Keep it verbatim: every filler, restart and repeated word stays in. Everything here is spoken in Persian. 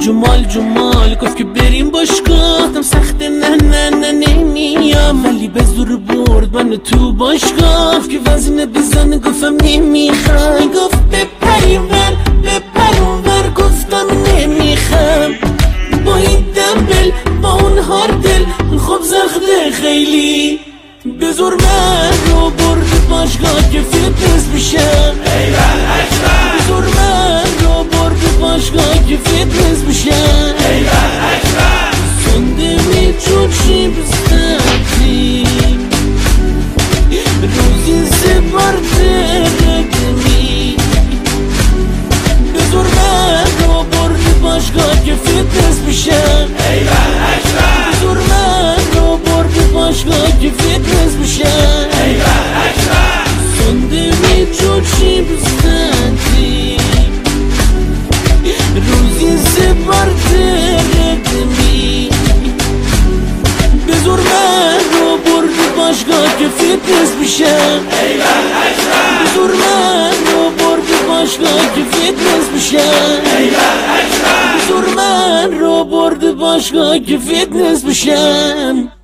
جمال جمال گفت که بریم باشگاه، گفتم سخته نه نه نه نمیام، ولی به زور برد من تو باشگاه، گفت که وزنه بزنه گفتم نمیخوام، گفت بپریم ور بپریم ور گفتم نمیخوام، با این دمبل با اون هاردل خب زخده خیلی به زور من رو برد باشگاه که فیتنس بشم، ایول اکبر به زور من رو برد باشگاه که فیتنس بشم، ایول اکبر سنده می چوچی بستتی روزی سپرده رگمی، به زور من رو برد باشگاه که فیتنس بشم، ایول اکبر به زور من رو برد باشگاه که فیتنس بشم، ایول اکبر سنده می چوچی بستتی روزی سپرده رگمی، به زور من رو برد باشگاه که فیتنس بشم، ایول اکبر به زور من رو برد باشگاه که فیتنس بشم، ایول اکبر به زور من رو برد باشگاه که فیتنس بشم.